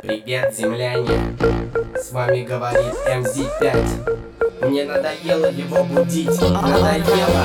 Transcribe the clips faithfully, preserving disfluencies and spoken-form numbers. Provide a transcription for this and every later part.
Привет, земляне, с вами говорит эм зэ пять. Мне надоело его будить, надоело.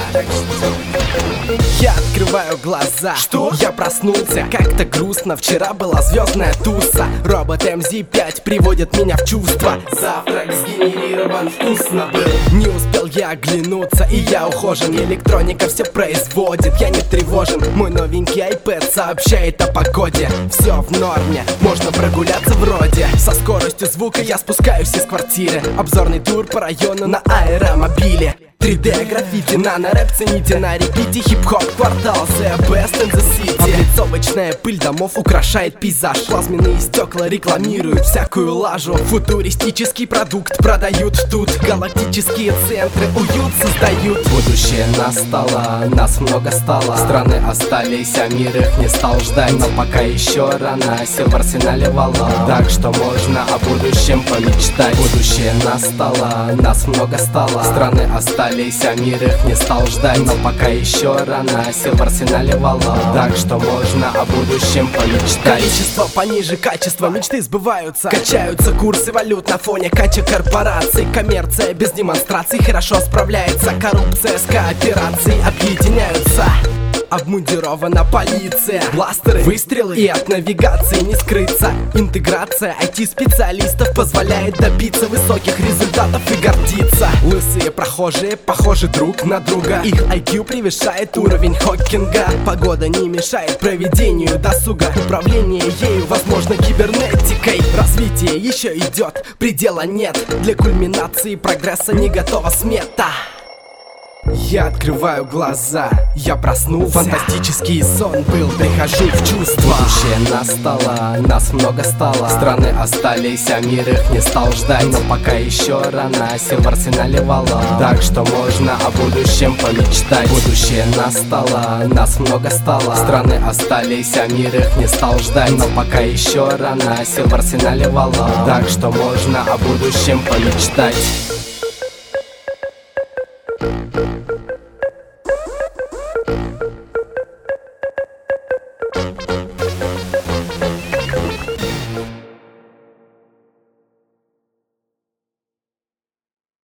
Я открываю глаза. Что? Я проснулся, как-то грустно. Вчера была звездная туса. Робот эм зэ пять приводит меня в чувство. Завтрак сгенерирован, вкусно был. Не успел я оглянуться, и я ухожен. Электроника все производит, я не тревожен. Мой новенький iPad сообщает о погоде. Все в норме, можно прогуляться вроде. Со скоростью звука я спускаюсь из квартиры. Обзорный тур по району на аэромобиле. три дэ граффити, нано-рэп цените на репите. Хип-хоп квартал, the best in the city. Облицовочная пыль домов украшает пейзаж. Плазменные стекла рекламируют всякую лажу. Футуристический продукт продают тут. Галактические центры уют создают. Будущее настало, нас много стало. Страны остались, а мир их не стал ждать. Но пока еще рано, сил в арсенале вала. Так что можно о будущем помечтать. Будущее настало, нас много стало. Страны остались, а мир их не стал ждать. Но пока еще рано, сил в арсенале вала. Так что можно о будущем помечтать. Количество пониже качества, мечты сбываются. Качаются курсы валют на фоне кача корпораций. Коммерция без демонстраций хорошо справляется. Коррупция с кооперацией объединяются. Обмундирована полиция, бластеры, выстрелы, и от навигации не скрыться. Интеграция ай ти-специалистов позволяет добиться высоких результатов и гордиться. Лысые прохожие похожи друг на друга. Их ай кью превышает уровень Хокинга. Погода не мешает проведению досуга. Управление ею возможно кибернетикой. Развитие еще идет, предела нет. Для кульминации прогресса не готова смета. Я открываю глаза, я проснулся. Фантастический сон был, прихожу в чувство. Будущее настало, нас много стало. Страны остались, а мир их не стал ждать. Но пока еще рано, сил в арсенале вала. Так что можно о будущем помечтать. Будущее настало, нас много стало. Страны остались, а мир их не стал ждать. Но пока еще рано, сил в арсенале вала. Так что можно о будущем помечтать.